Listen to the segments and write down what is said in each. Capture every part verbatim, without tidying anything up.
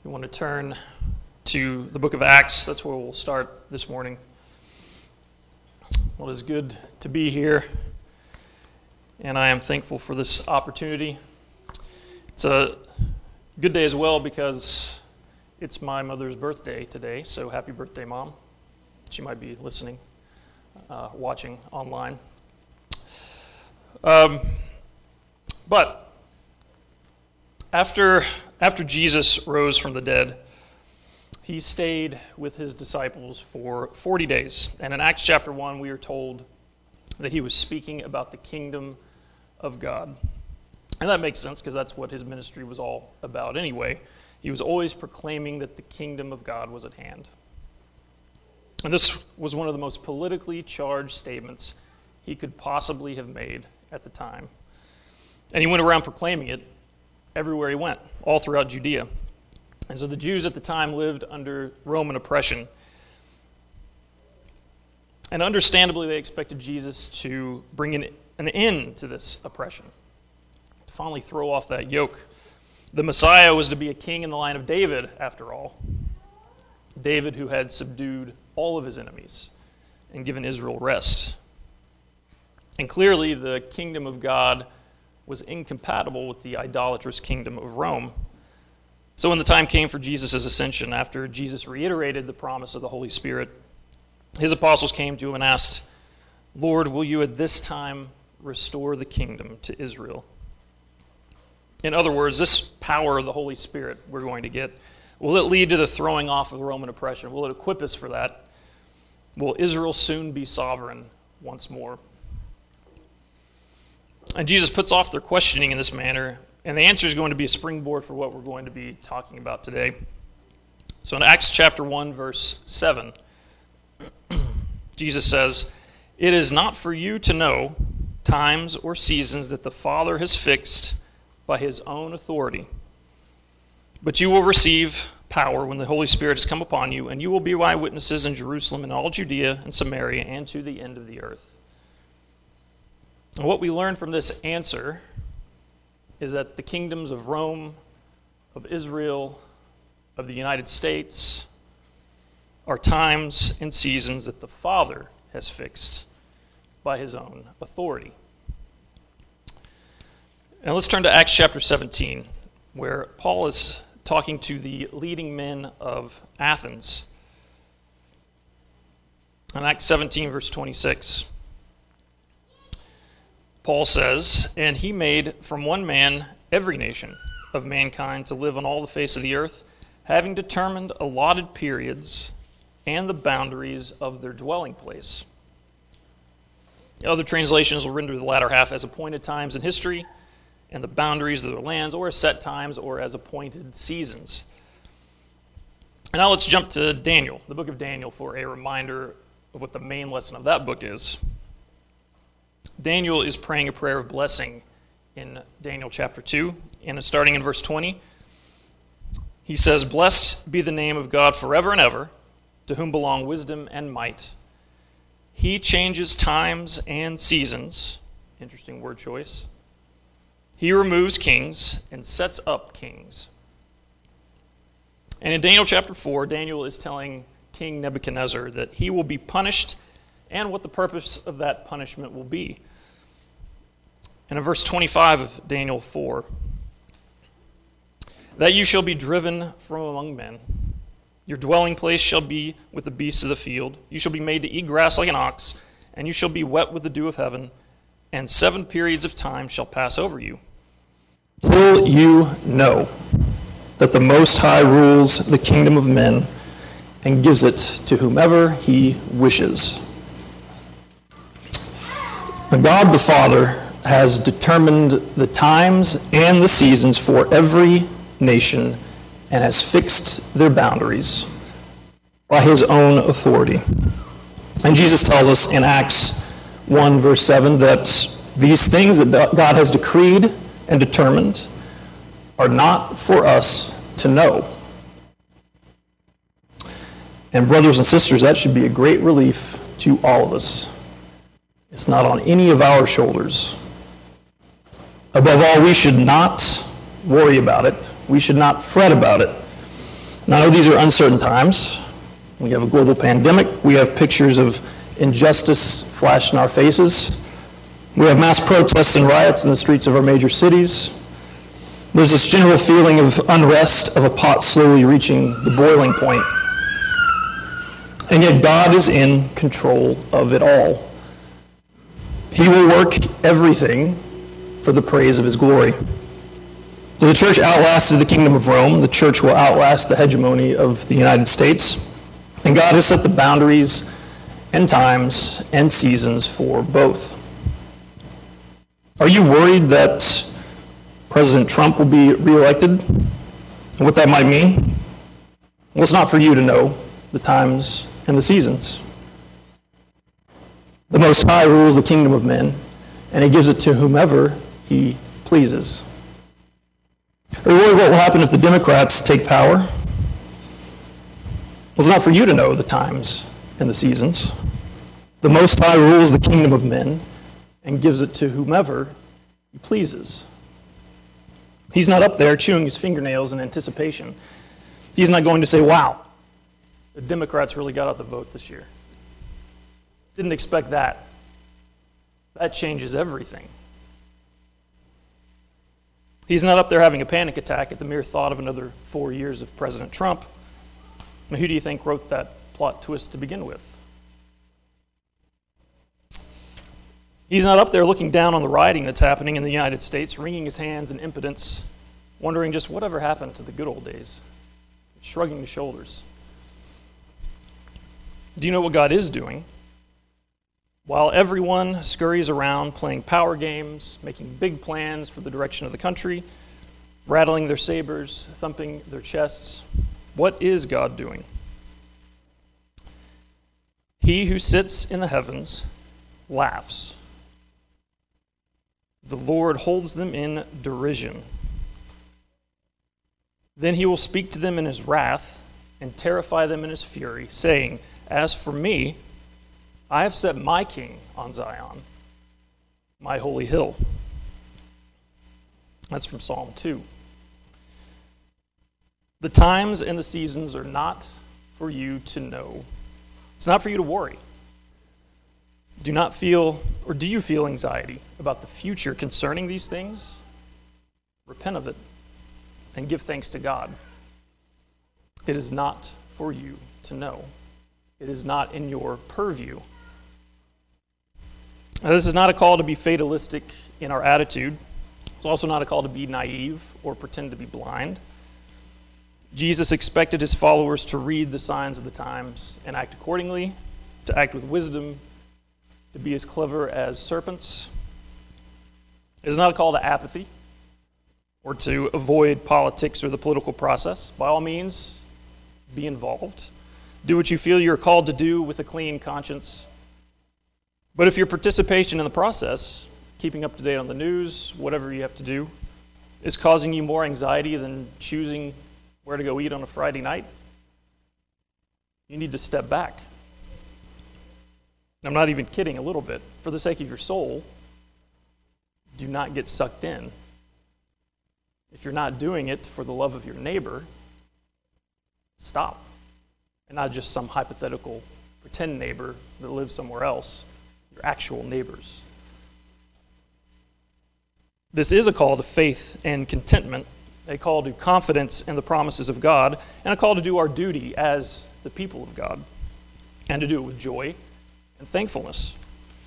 You want to turn to the book of Acts. That's where we'll start this morning. Well, it is good to be here, and I am thankful for this opportunity. It's a good day as well because it's my mother's birthday today, so happy birthday, Mom. She might be listening, uh, watching online. Um, but after, after Jesus rose from the dead, he stayed with his disciples for forty days. And in Acts chapter one, we are told that he was speaking about the kingdom of God. And that makes sense because that's what his ministry was all about anyway. He was always proclaiming that the kingdom of God was at hand. And this was one of the most politically charged statements he could possibly have made at the time. And he went around proclaiming it everywhere he went, all throughout Judea. And so the Jews at the time lived under Roman oppression. And understandably, they expected Jesus to bring an, an end to this oppression, to finally throw off that yoke. The Messiah was to be a king in the line of David, after all. David, who had subdued all of his enemies and given Israel rest. And clearly, the kingdom of God was incompatible with the idolatrous kingdom of Rome. So when the time came for Jesus' ascension, after Jesus reiterated the promise of the Holy Spirit, his apostles came to him and asked, "Lord, will you at this time restore the kingdom to Israel?" In other words, this power of the Holy Spirit we're going to get, will it lead to the throwing off of Roman oppression? Will it equip us for that? Will Israel soon be sovereign once more? And Jesus puts off their questioning in this manner, and the answer is going to be a springboard for what we're going to be talking about today. So in Acts chapter one, verse seven, Jesus says, "It is not for you to know times or seasons that the Father has fixed by his own authority, but you will receive power when the Holy Spirit has come upon you, and you will be my witnesses in Jerusalem and all Judea and Samaria and to the end of the earth." And what we learn from this answer is that the kingdoms of Rome, of Israel, of the United States are times and seasons that the Father has fixed by his own authority. And let's turn to Acts chapter seventeen, where Paul is talking to the leading men of Athens. In Acts seventeen, verse twenty-six, Paul says, "And he made from one man every nation of mankind to live on all the face of the earth, having determined allotted periods and the boundaries of their dwelling place." Other translations will render the latter half as appointed times in history and the boundaries of their lands, or as set times, or as appointed seasons. And now let's jump to Daniel, the book of Daniel, for a reminder of what the main lesson of that book is. Daniel is praying a prayer of blessing in Daniel chapter two, and starting in verse twenty, he says, "Blessed be the name of God forever and ever, to whom belong wisdom and might. He changes times and seasons." Interesting word choice. "He removes kings and sets up kings." And in Daniel chapter four, Daniel is telling King Nebuchadnezzar that he will be punished and what the purpose of that punishment will be. And in verse twenty-five of Daniel four, "That you shall be driven from among men. Your dwelling place shall be with the beasts of the field. You shall be made to eat grass like an ox, and you shall be wet with the dew of heaven, and seven periods of time shall pass over you, till you know that the Most High rules the kingdom of men and gives it to whomever he wishes." And God the Father has determined the times and the seasons for every nation and has fixed their boundaries by his own authority. And Jesus tells us in Acts one, verse seven, that these things that God has decreed and determined are not for us to know. And brothers and sisters, that should be a great relief to all of us. It's not on any of our shoulders. Above all, we should not worry about it. We should not fret about it. Now, I know these are uncertain times. We have a global pandemic. We have pictures of injustice flashed in our faces. We have mass protests and riots in the streets of our major cities. There's this general feeling of unrest, of a pot slowly reaching the boiling point. And yet God is in control of it all. He will work everything for the praise of his glory. So the church outlasted the kingdom of Rome. The church will outlast the hegemony of the United States. And God has set the boundaries and times and seasons for both. Are you worried that President Trump will be reelected and what that might mean? Well, it's not for you to know the times and the seasons. The Most High rules the kingdom of men, and he gives it to whomever he pleases. Are you worried what will happen if the Democrats take power? Well, it's not for you to know the times and the seasons. The Most High rules the kingdom of men and gives it to whomever he pleases. He's not up there chewing his fingernails in anticipation. He's not going to say, wow, the Democrats really got out the vote this year. Didn't expect that. That changes everything. He's not up there having a panic attack at the mere thought of another four years of President Trump. Now, who do you think wrote that plot twist to begin with? He's not up there looking down on the rioting that's happening in the United States, wringing his hands in impotence, wondering just whatever happened to the good old days, shrugging his shoulders. Do you know what God is doing? While everyone scurries around playing power games, making big plans for the direction of the country, rattling their sabers, thumping their chests, what is God doing? He who sits in the heavens laughs. The Lord holds them in derision. Then he will speak to them in his wrath and terrify them in his fury, saying, as for me, I have set my king on Zion, my holy hill. That's from Psalm two. The times and the seasons are not for you to know. It's not for you to worry. Do not feel, or do you feel anxiety about the future concerning these things? Repent of it and give thanks to God. It is not for you to know. It is not in your purview. Now, this is not a call to be fatalistic in our attitude. It's also not a call to be naive or pretend to be blind. Jesus expected his followers to read the signs of the times and act accordingly, to act with wisdom, to be as clever as serpents. It is not a call to apathy or to avoid politics or the political process. By all means, be involved. Do what you feel you're called to do with a clean conscience. But if your participation in the process, keeping up to date on the news, whatever you have to do, is causing you more anxiety than choosing where to go eat on a Friday night, you need to step back. I'm not even kidding a little bit. For the sake of your soul, do not get sucked in. If you're not doing it for the love of your neighbor, stop. And not just some hypothetical pretend neighbor that lives somewhere else, your actual neighbors. This is a call to faith and contentment, a call to confidence in the promises of God, and a call to do our duty as the people of God, and to do it with joy and thankfulness.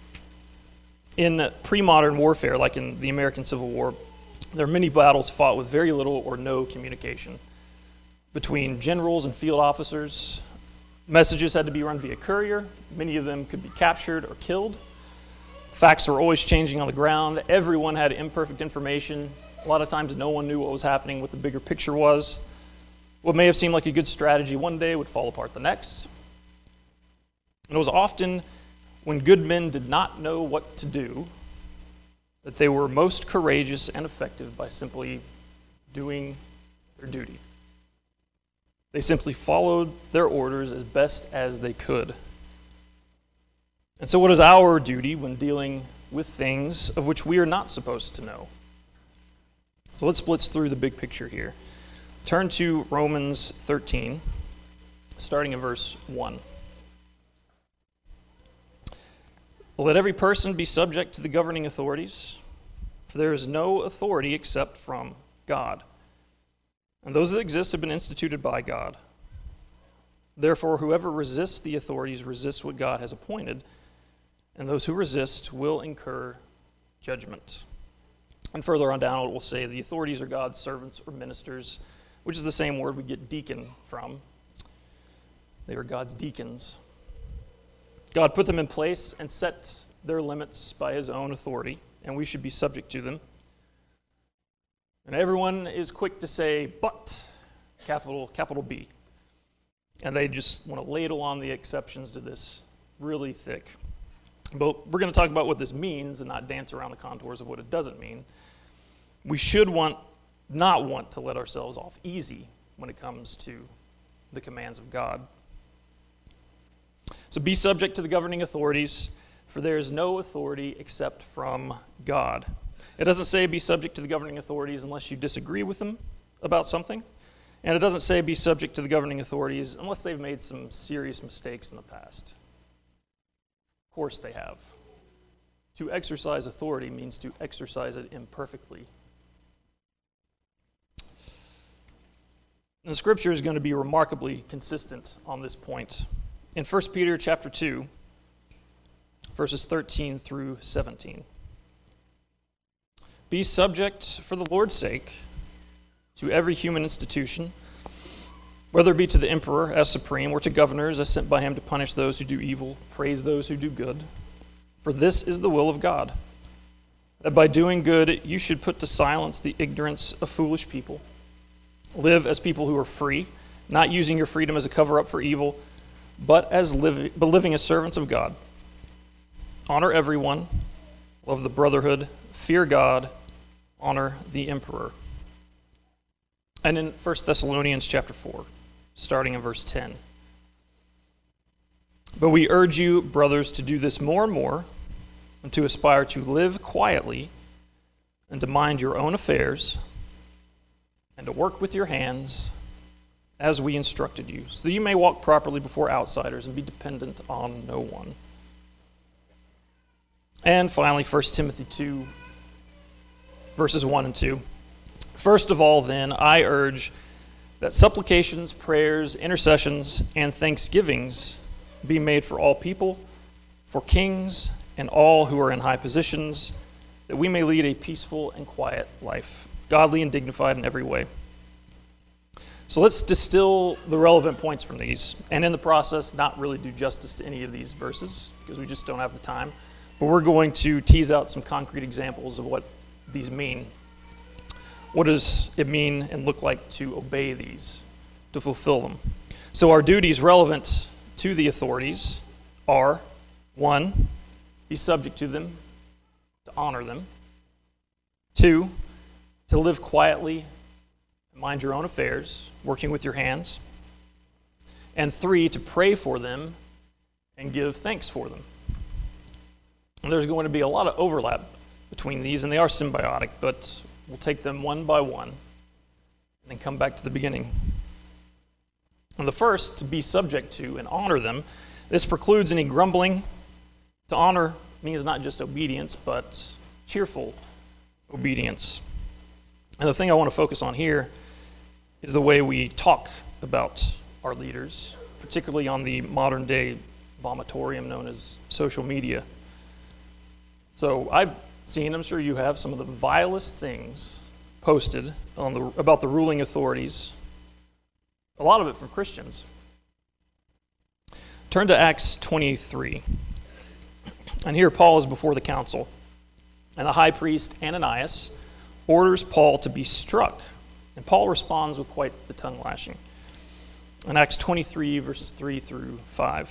In pre-modern warfare, like in the American Civil War, there are many battles fought with very little or no communication between generals and field officers. Messages had to be run via courier. Many of them could be captured or killed. Facts were always changing on the ground. Everyone had imperfect information. A lot of times no one knew what was happening, what the bigger picture was. What may have seemed like a good strategy one day would fall apart the next. And it was often when good men did not know what to do that they were most courageous and effective by simply doing their duty. They simply followed their orders as best as they could. And so what is our duty when dealing with things of which we are not supposed to know? So let's blitz through the big picture here. Turn to Romans thirteen, starting in verse one. Let every person be subject to the governing authorities, for there is no authority except from God, and those that exist have been instituted by God. Therefore, whoever resists the authorities resists what God has appointed, and those who resist will incur judgment. And further on down, it will say the authorities are God's servants or ministers, which is the same word we get deacon from. They are God's deacons. God put them in place and set their limits by his own authority, and we should be subject to them. And everyone is quick to say, but, capital, capital B. And they just want to ladle on the exceptions to this really thick. But we're going to talk about what this means and not dance around the contours of what it doesn't mean. We should want, not want to let ourselves off easy when it comes to the commands of God. So be subject to the governing authorities, for there is no authority except from God. It doesn't say be subject to the governing authorities unless you disagree with them about something. And it doesn't say be subject to the governing authorities unless they've made some serious mistakes in the past. Of course they have. To exercise authority means to exercise it imperfectly. And the scripture is going to be remarkably consistent on this point. In First Peter chapter two, verses thirteen through seventeen. Be subject for the Lord's sake to every human institution, whether it be to the emperor as supreme or to governors as sent by him to punish those who do evil, praise those who do good. For this is the will of God, that by doing good you should put to silence the ignorance of foolish people. Live as people who are free, not using your freedom as a cover-up for evil, but as living, but living as servants of God. Honor everyone, love the brotherhood, fear God, honor the emperor. And in First Thessalonians chapter four, starting in verse ten. But we urge you, brothers, to do this more and more, and to aspire to live quietly, and to mind your own affairs, and to work with your hands, as we instructed you, so that you may walk properly before outsiders and be dependent on no one. And finally, First Timothy two, verses one and two. First of all, then, I urge that supplications, prayers, intercessions, and thanksgivings be made for all people, for kings, and all who are in high positions, that we may lead a peaceful and quiet life, godly and dignified in every way. So let's distill the relevant points from these, and in the process, not really do justice to any of these verses, because we just don't have the time. But we're going to tease out some concrete examples of what these mean. What does it mean and look like to obey these, to fulfill them? So our duties relevant to the authorities are, one, be subject to them, to honor them. Two, to live quietly, mind your own affairs, working with your hands. And three, to pray for them and give thanks for them. And there's going to be a lot of overlap between these, and they are symbiotic, but we'll take them one by one and then come back to the beginning. And the first, to be subject to and honor them, this precludes any grumbling. To honor means not just obedience, but cheerful obedience. And the thing I want to focus on here is the way we talk about our leaders, particularly on the modern day vomitorium known as social media. So I've seen, I'm sure you have, some of the vilest things posted on the, about the ruling authorities, a lot of it from Christians. Turn to Acts twenty-three. And here Paul is before the council, and the high priest Ananias orders Paul to be struck, and Paul responds with quite the tongue lashing. In Acts twenty-three, verses three through five.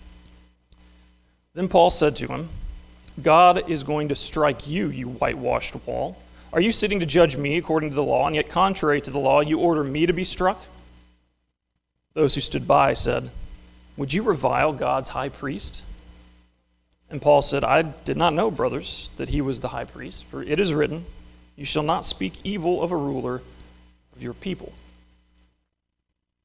Then Paul said to him, God is going to strike you, you whitewashed wall. Are you sitting to judge me according to the law, and yet contrary to the law you order me to be struck? Those who stood by said, would you revile God's high priest? And Paul said, I did not know, brothers, that he was the high priest, for it is written, you shall not speak evil of a ruler of your people.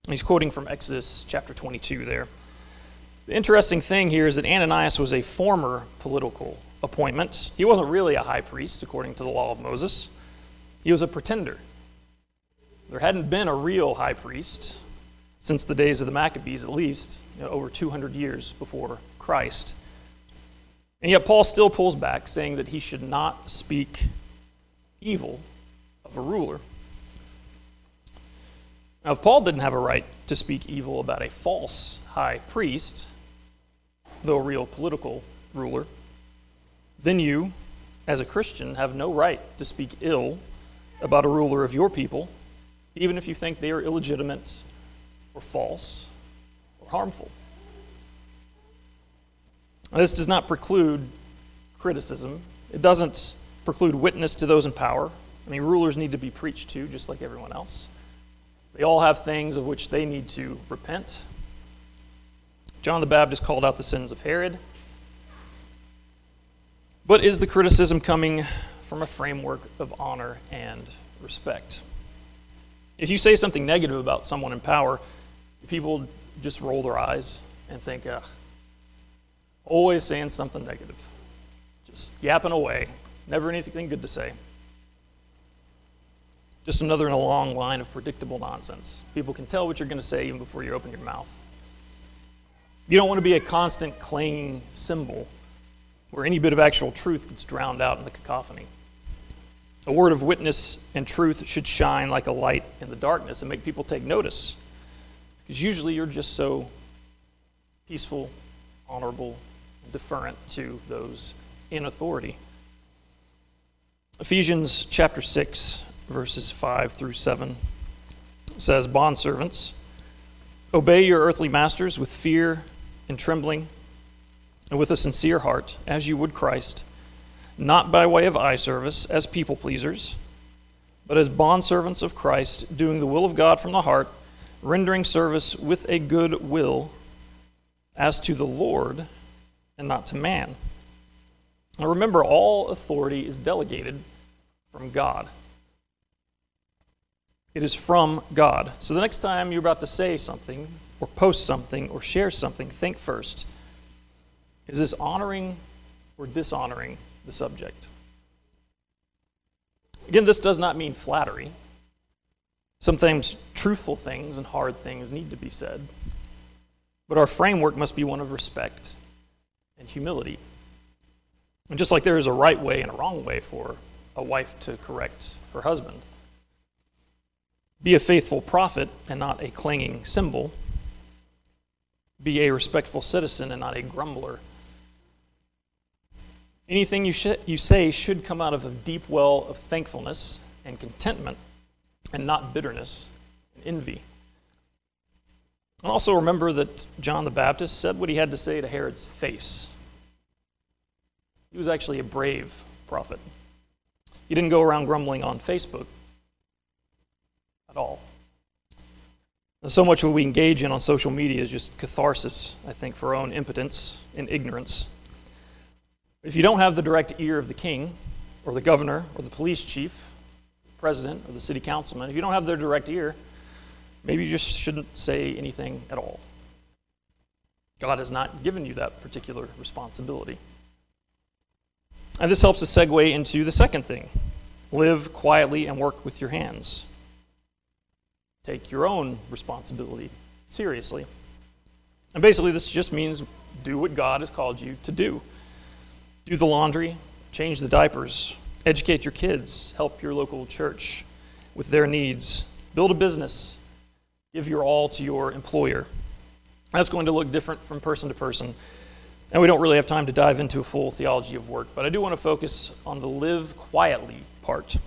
He's quoting from Exodus chapter twenty-two there. The interesting thing here is that Ananias was a former political appointment. He wasn't really a high priest, according to the law of Moses. He was a pretender. There hadn't been a real high priest since the days of the Maccabees, at least, you know, over two hundred years before Christ. And yet Paul still pulls back, saying that he should not speak evil of a ruler. Now, if Paul didn't have a right to speak evil about a false high priest, though a real political ruler, then you, as a Christian, have no right to speak ill about a ruler of your people, even if you think they are illegitimate or false or harmful. Now, this does not preclude criticism. It doesn't preclude witness to those in power. I mean, rulers need to be preached to, just like everyone else. They all have things of which they need to repent. John the Baptist called out the sins of Herod. But is the criticism coming from a framework of honor and respect? If you say something negative about someone in power, people just roll their eyes and think, ugh, always saying something negative. Just yapping away. Never anything good to say. Just another in a long line of predictable nonsense. People can tell what you're going to say even before you open your mouth. You don't want to be a constant clanging cymbal where any bit of actual truth gets drowned out in the cacophony. A word of witness and truth should shine like a light in the darkness and make people take notice. Because usually you're just so peaceful, honorable, and deferent to those in authority. Ephesians chapter six, verses five through seven says, "Bondservants, obey your earthly masters with fear and trembling, and with a sincere heart, as you would Christ, not by way of eye service as people pleasers, but as bondservants of Christ, doing the will of God from the heart, rendering service with a good will as to the Lord and not to man." Now remember, all authority is delegated from God. It is from God. So the next time you're about to say something, or post something, or share something, think first, is this honoring or dishonoring the subject? Again, this does not mean flattery. Sometimes truthful things and hard things need to be said. But our framework must be one of respect and humility. And just like there is a right way and a wrong way for a wife to correct her husband, be a faithful prophet and not a clanging cymbal. Be a respectful citizen and not a grumbler. Anything you, sh- you say should come out of a deep well of thankfulness and contentment and not bitterness and envy. And also remember that John the Baptist said what he had to say to Herod's face. He was actually a brave prophet. He didn't go around grumbling on Facebook at all. And so much of what we engage in on social media is just catharsis, I think, for our own impotence and ignorance. If you don't have the direct ear of the king, or the governor, or the police chief, the president, or the city councilman, if you don't have their direct ear, maybe you just shouldn't say anything at all. God has not given you that particular responsibility. And this helps us segue into the second thing. Live quietly and work with your hands. Take your own responsibility seriously. And basically this just means do what God has called you to do. Do the laundry, change the diapers, educate your kids, help your local church with their needs, build a business, give your all to your employer. That's going to look different from person to person. And we don't really have time to dive into a full theology of work, but I do want to focus on the live quietly part.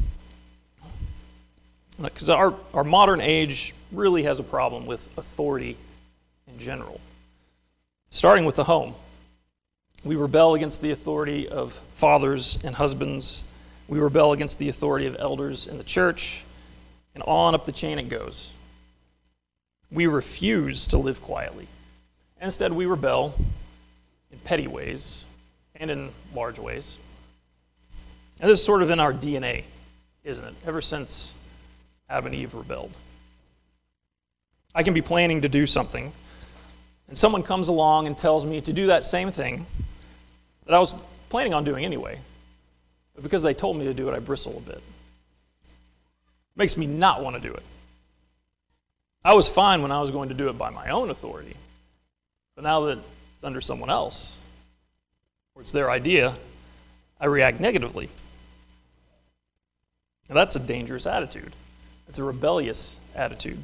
Because our, our modern age really has a problem with authority in general. Starting with the home. We rebel against the authority of fathers and husbands. We rebel against the authority of elders in the church. And on up the chain it goes. We refuse to live quietly. Instead, we rebel in petty ways and in large ways. And this is sort of in our D N A, isn't it? Ever since Adam and Eve rebelled. I can be planning to do something, and someone comes along and tells me to do that same thing that I was planning on doing anyway. But because they told me to do it, I bristle a bit. It makes me not want to do it. I was fine when I was going to do it by my own authority. But now that it's under someone else, or it's their idea, I react negatively. Now that's a dangerous attitude. It's a rebellious attitude.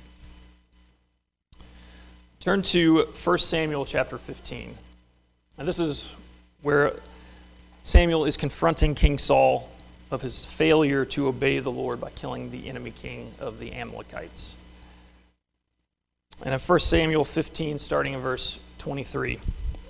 Turn to First Samuel chapter fifteen. Now this is where Samuel is confronting King Saul of his failure to obey the Lord by killing the enemy king of the Amalekites. And in First Samuel fifteen, starting in verse twenty-three, it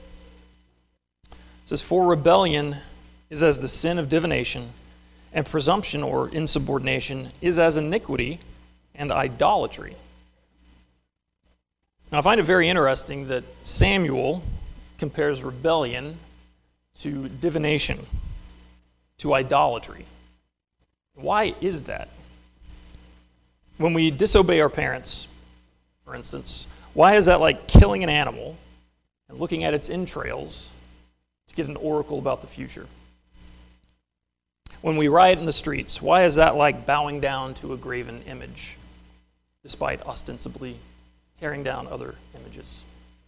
says, "For rebellion is as the sin of divination, and presumption or insubordination is as iniquity and idolatry." Now I find it very interesting that Samuel compares rebellion to divination, to idolatry. Why is that? When we disobey our parents, for instance, why is that like killing an animal and looking at its entrails to get an oracle about the future? When we riot in the streets, why is that like bowing down to a graven image, despite ostensibly tearing down other images?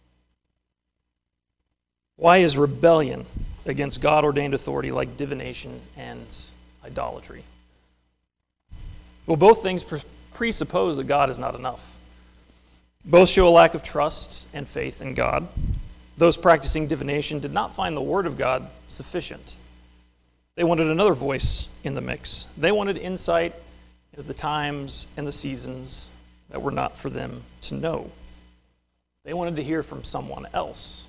Why is rebellion against God-ordained authority like divination and idolatry? Well, both things pre- presuppose that God is not enough. Both show a lack of trust and faith in God. Those practicing divination did not find the Word of God sufficient. They wanted another voice in the mix. They wanted insight into the times and the seasons that were not for them to know. They wanted to hear from someone else.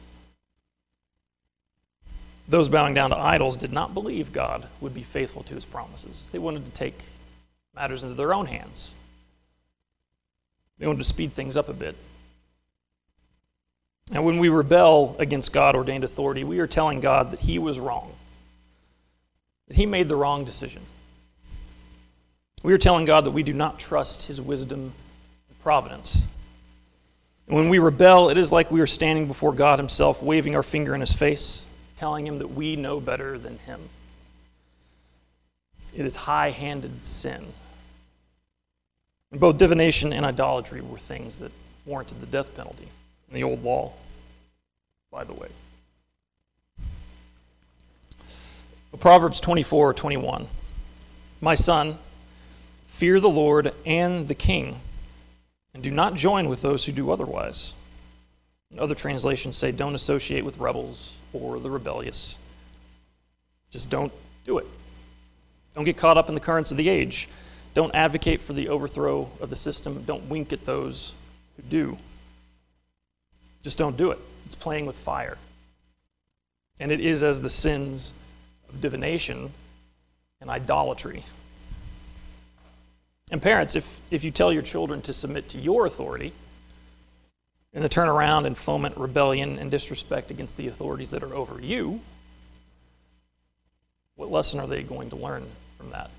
Those bowing down to idols did not believe God would be faithful to his promises. They wanted to take matters into their own hands. They wanted to speed things up a bit. And when we rebel against God-ordained authority, we are telling God that he was wrong, that he made the wrong decision. We are telling God that we do not trust his wisdom and providence. And when we rebel, it is like we are standing before God himself, waving our finger in his face, telling him that we know better than him. It is high-handed sin. And both divination and idolatry were things that warranted the death penalty in the old law, by the way. Proverbs twenty-four twenty-one. "My son, fear the Lord and the king, and do not join with those who do otherwise." And other translations say, don't associate with rebels or the rebellious. Just don't do it. Don't get caught up in the currents of the age. Don't advocate for the overthrow of the system. Don't wink at those who do. Just don't do it. It's playing with fire. And it is as the sins of divination and idolatry. And parents, if, if you tell your children to submit to your authority and to turn around and foment rebellion and disrespect against the authorities that are over you, what lesson are they going to learn from that?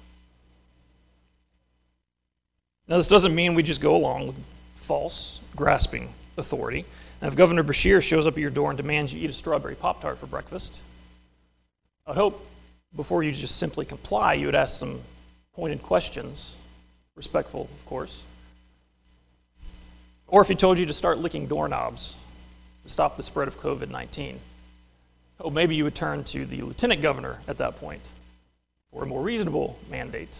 Now, this doesn't mean we just go along with false, grasping authority. Now, if Governor Beshear shows up at your door and demands you eat a strawberry Pop-Tart for breakfast, I hope before you just simply comply, you would ask some pointed questions, respectful, of course. Or if he told you to start licking doorknobs to stop the spread of covid nineteen, oh, maybe you would turn to the lieutenant governor at that point for a more reasonable mandate.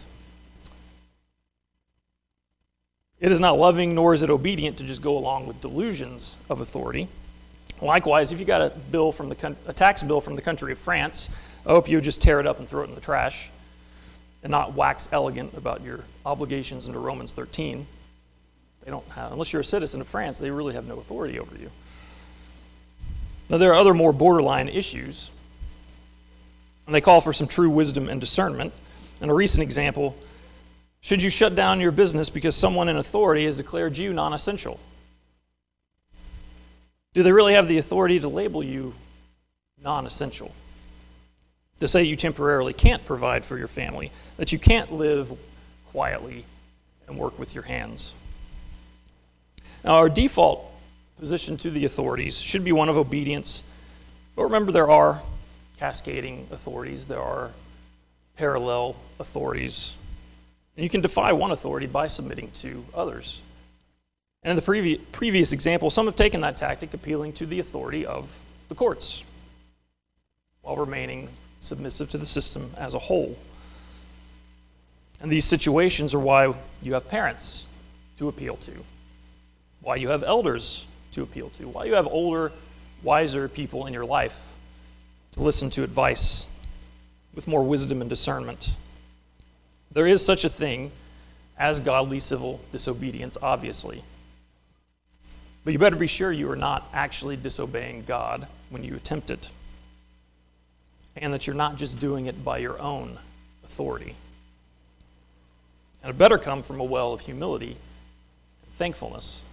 It is not loving, nor is it obedient to just go along with delusions of authority. Likewise, if you got a bill from the a tax bill from the country of France, I hope you would just tear it up and throw it in the trash and not wax elegant about your obligations under Romans thirteen. They don't have, unless you're a citizen of France, they really have no authority over you. Now, there are other more borderline issues, and they call for some true wisdom and discernment. And a recent example, should you shut down your business because someone in authority has declared you non-essential? Do they really have the authority to label you non-essential? To say you temporarily can't provide for your family, that you can't live quietly and work with your hands? Now, our default position to the authorities should be one of obedience, but remember there are cascading authorities, there are parallel authorities, and you can defy one authority by submitting to others. And in the previ- previous example, some have taken that tactic, appealing to the authority of the courts, while remaining submissive to the system as a whole. And these situations are why you have parents to appeal to, why you have elders to appeal to, why you have older, wiser people in your life to listen to advice with more wisdom and discernment. There is such a thing as godly civil disobedience, obviously. But you better be sure you are not actually disobeying God when you attempt it, and that you're not just doing it by your own authority. And it better come from a well of humility and thankfulness.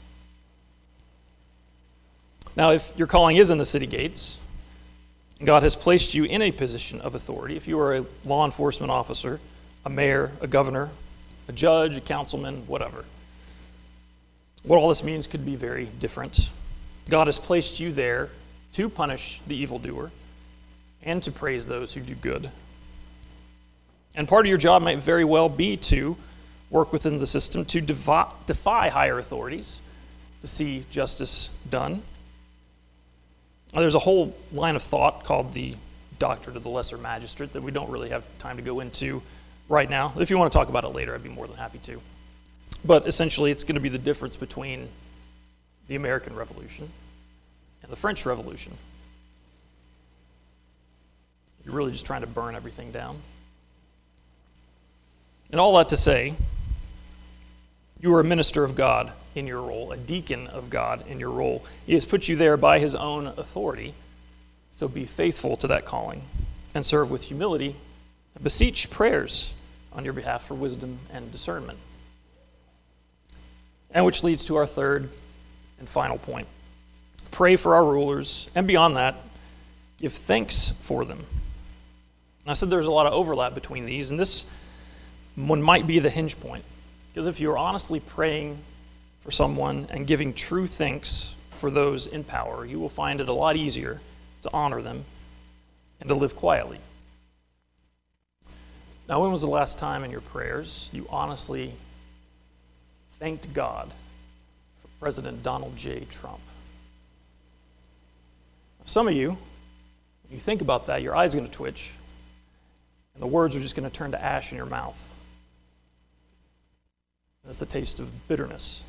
Now, if your calling is in the city gates, and God has placed you in a position of authority, if you are a law enforcement officer, a mayor, a governor, a judge, a councilman, whatever, what all this means could be very different. God has placed you there to punish the evildoer and to praise those who do good. And part of your job might very well be to work within the system to defy, defy higher authorities, to see justice done. Now, there's a whole line of thought called the doctrine of the lesser magistrate that we don't really have time to go into right now. If you want to talk about it later, I'd be more than happy to. But essentially, it's going to be the difference between the American Revolution and the French Revolution. You're really just trying to burn everything down. And all that to say, you are a minister of God in your role, a deacon of God in your role. He has put you there by his own authority, so be faithful to that calling and serve with humility and beseech prayers on your behalf for wisdom and discernment. And which leads to our third and final point. Pray for our rulers, and beyond that, give thanks for them. And I said there's a lot of overlap between these, and this one might be the hinge point. Because if you're honestly praying for someone and giving true thanks for those in power, you will find it a lot easier to honor them and to live quietly. Now, when was the last time in your prayers you honestly thanked God for President Donald J. Trump? Some of you, when you think about that, your eyes are going to twitch, and the words are just going to turn to ash in your mouth. That's the taste of bitterness.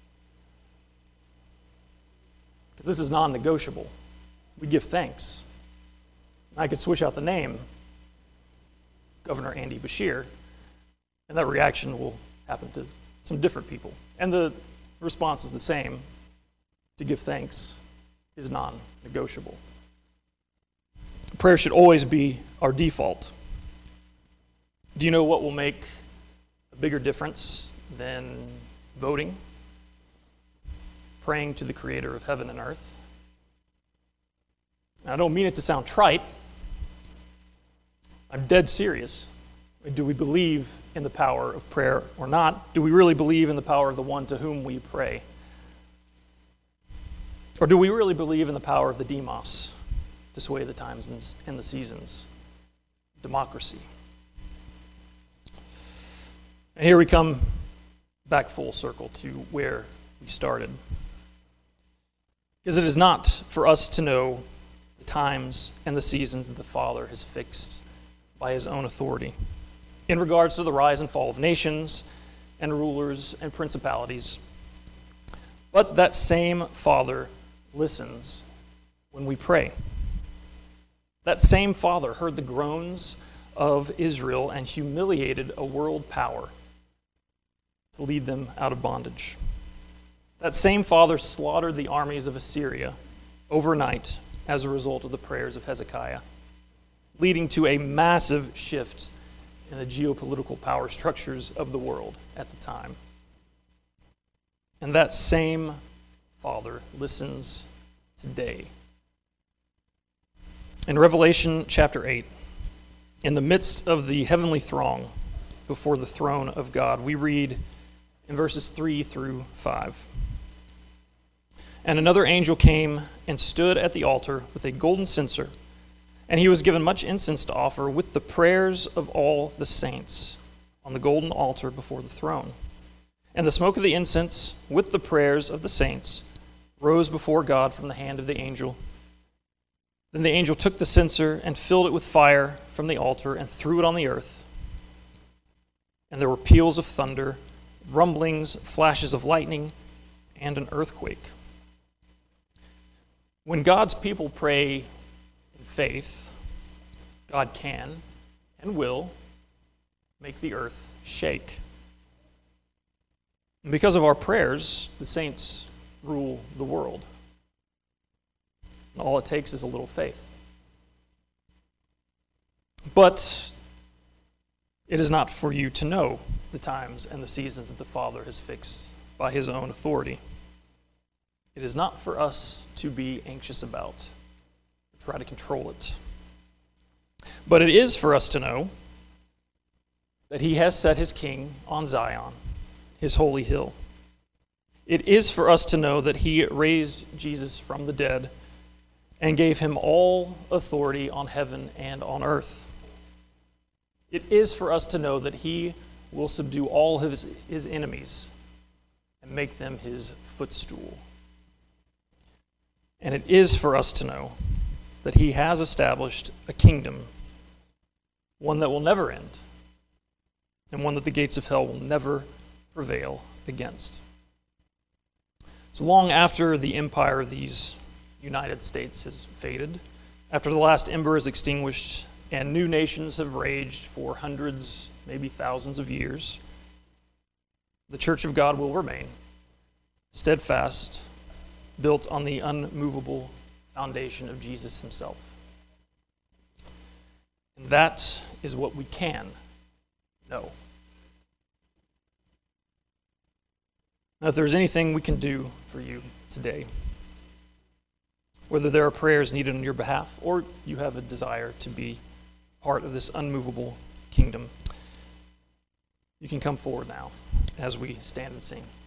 Because this is non-negotiable. We give thanks. I could switch out the name, Governor Andy Beshear, and that reaction will happen to some different people. And the response is the same. To give thanks is non-negotiable. Prayer should always be our default. Do you know what will make a bigger difference than voting? Praying to the Creator of heaven and earth. Now, I don't mean it to sound trite. I'm dead serious. Do we believe in the power of prayer or not? Do we really believe in the power of the one to whom we pray? Or do we really believe in the power of the demos to sway the times and the seasons? Democracy. And here we come back full circle to where we started. Because it is not for us to know the times and the seasons that the Father has fixed by his own authority in regards to the rise and fall of nations and rulers and principalities. But that same Father listens when we pray. That same Father heard the groans of Israel and humiliated a world power to lead them out of bondage. That same Father slaughtered the armies of Assyria overnight as a result of the prayers of Hezekiah, leading to a massive shift in the geopolitical power structures of the world at the time. And that same Father listens today. In Revelation chapter eight, in the midst of the heavenly throng before the throne of God, we read in verses three through five. And another angel came and stood at the altar with a golden censer, and he was given much incense to offer with the prayers of all the saints on the golden altar before the throne. And the smoke of the incense with the prayers of the saints rose before God from the hand of the angel. Then the angel took the censer and filled it with fire from the altar and threw it on the earth. And there were peals of thunder, rumblings, flashes of lightning, and an earthquake. When God's people pray in faith, God can and will make the earth shake. And because of our prayers, the saints rule the world. And all it takes is a little faith. But it is not for you to know the times and the seasons that the Father has fixed by his own authority. It is not for us to be anxious about, to try to control it. But it is for us to know that he has set his king on Zion, his holy hill. It is for us to know that he raised Jesus from the dead and gave him all authority on heaven and on earth. It is for us to know that he will subdue all of his, his enemies and make them his footstool. And it is for us to know that he has established a kingdom, one that will never end, and one that the gates of hell will never prevail against. So long after the empire of these United States has faded, after the last ember is extinguished, and new nations have raged for hundreds, maybe thousands of years, the Church of God will remain steadfast, built on the unmovable foundation of Jesus himself. And that is what we can know. Now, if there's anything we can do for you today, whether there are prayers needed on your behalf or you have a desire to be part of this unmovable kingdom, you can come forward now as we stand and sing.